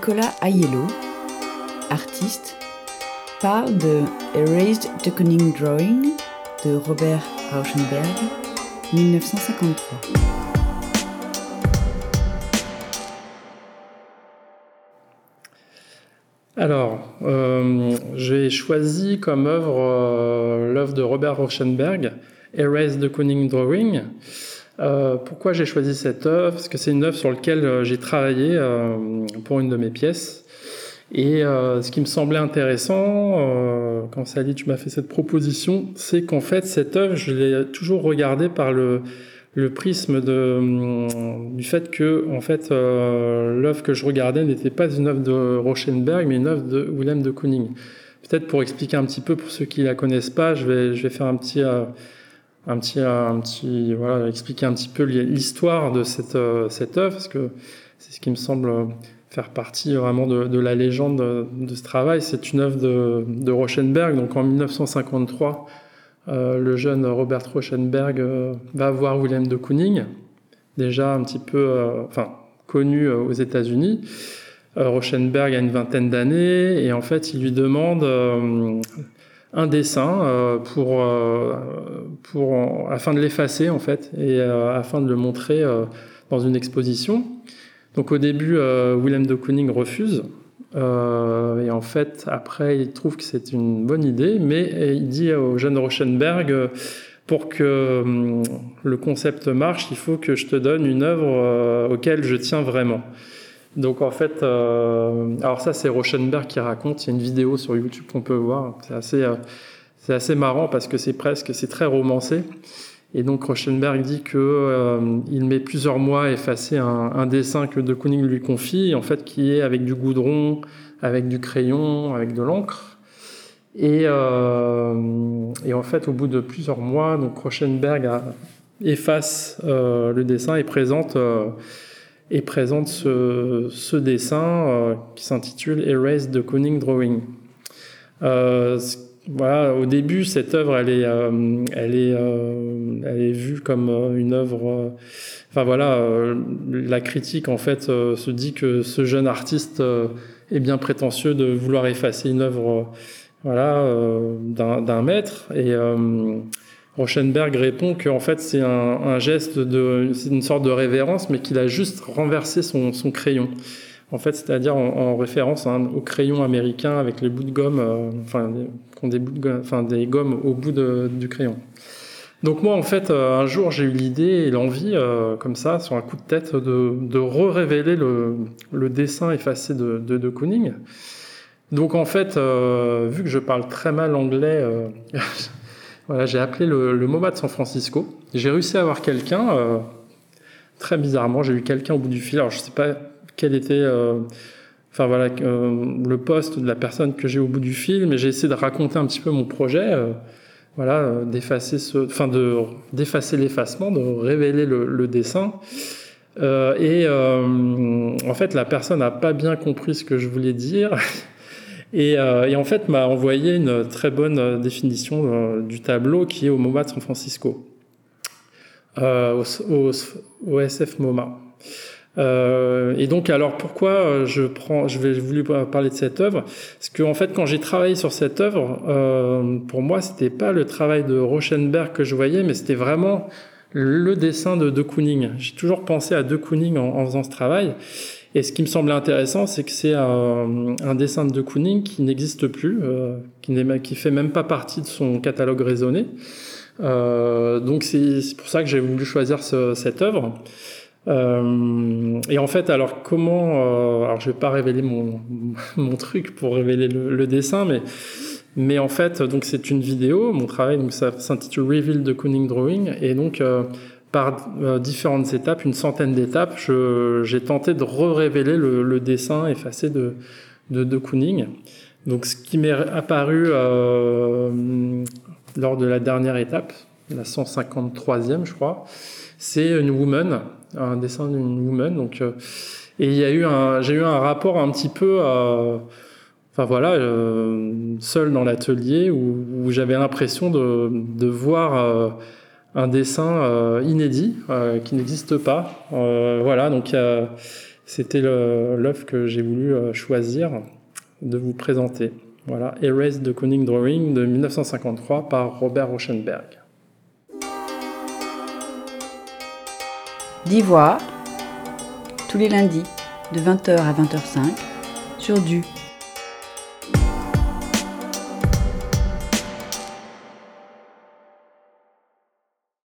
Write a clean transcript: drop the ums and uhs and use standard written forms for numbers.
Nicolas Aiello, artiste, parle de Erased de Kooning Drawing de Robert Rauschenberg, 1953. Alors, j'ai choisi comme œuvre l'œuvre de Robert Rauschenberg, Erased de Kooning Drawing. Pourquoi j'ai choisi cette œuvre ? Parce que c'est une œuvre sur laquelle j'ai travaillé pour une de mes pièces. Et ce qui me semblait intéressant, quand Sally, tu m'as fait cette proposition, c'est qu'en fait, cette œuvre, je l'ai toujours regardée par le prisme du fait que, en fait, l'œuvre que je regardais n'était pas une œuvre de Rauschenberg, mais une œuvre de Willem de Kooning. Peut-être pour expliquer un petit peu, pour ceux qui la connaissent pas, je vais faire voilà, expliquer un petit peu l'histoire de cette œuvre, parce que c'est ce qui me semble faire partie vraiment de la légende de ce travail. C'est une œuvre de Rauschenberg, donc en 1953. Le jeune Robert Rauschenberg va voir Willem de Kooning, déjà un petit peu connu aux États-Unis. Rauschenberg a une vingtaine d'années et en fait il lui demande un dessin afin de l'effacer en fait et afin de le montrer dans une exposition. Donc au début Willem de Kooning refuse. Et en fait, après, il trouve que c'est une bonne idée, mais il dit au jeune Rauschenberg, pour que le concept marche, il faut que je te donne une œuvre auquel je tiens vraiment. Donc en fait, alors ça c'est Rauschenberg qui raconte, il y a une vidéo sur YouTube qu'on peut voir, c'est assez marrant parce que c'est très romancé. Et donc Rauschenberg dit qu'il met plusieurs mois à effacer un dessin que de Kooning lui confie, en fait qui est avec du goudron, avec du crayon, avec de l'encre. Et en fait au bout de plusieurs mois, donc Rauschenberg efface le dessin et présente ce dessin qui s'intitule Erased de Kooning Drawing. Voilà, au début, cette œuvre, elle est vue comme une œuvre. La critique en fait se dit que ce jeune artiste est bien prétentieux de vouloir effacer une œuvre, d'un maître. Et Rauschenberg répond qu'en fait c'est un geste c'est une sorte de révérence, mais qu'il a juste renversé son crayon. En fait, c'est-à-dire en référence au crayon américain avec les bouts de gomme, qui ont des gommes au bout du crayon. Donc moi, en fait, un jour, j'ai eu l'idée et l'envie, comme ça, sur un coup de tête, de révéler le dessin effacé de Kooning. Donc en fait, vu que je parle très mal anglais, voilà, j'ai appelé le MoMA de San Francisco. J'ai réussi à avoir quelqu'un, très bizarrement, j'ai eu quelqu'un au bout du fil. Alors je sais pas quel était le poste de la personne que j'ai au bout du fil, mais j'ai essayé de raconter un petit peu mon projet, d'effacer l'effacement, de révéler le dessin. En fait, la personne n'a pas bien compris ce que je voulais dire et en fait m'a envoyé une très bonne définition du tableau qui est au MoMA de San Francisco, au SF MoMA. Et donc, alors pourquoi j'ai voulu parler de cette œuvre ? Parce que en fait, quand j'ai travaillé sur cette œuvre, pour moi, c'était pas le travail de Rauschenberg que je voyais, mais c'était vraiment le dessin de Kooning. J'ai toujours pensé à de Kooning en faisant ce travail. Et ce qui me semblait intéressant, c'est que c'est un dessin de Kooning qui n'existe plus, qui fait même pas partie de son catalogue raisonné. Donc c'est pour ça que j'ai voulu choisir cette œuvre. Et en fait, alors alors je vais pas révéler mon truc pour révéler le dessin, mais en fait, donc c'est une vidéo, mon travail, donc ça s'intitule Reveal de Kooning Drawing, et donc par différentes étapes, une centaine d'étapes, j'ai tenté de révéler le dessin effacé de Kooning. Donc ce qui m'est apparu lors de la dernière étape, la 153e, je crois, c'est une woman, un dessin d'une woman. Donc, et j'ai eu un rapport un petit peu, seul dans l'atelier où j'avais l'impression de voir un dessin inédit qui n'existe pas. Donc C'était l'œuvre que j'ai voulu choisir de vous présenter. Voilà, Erased de Kooning Drawing de 1953 par Robert Rauschenberg. d'Ivoire, tous les lundis de 20h à 20h05 sur Du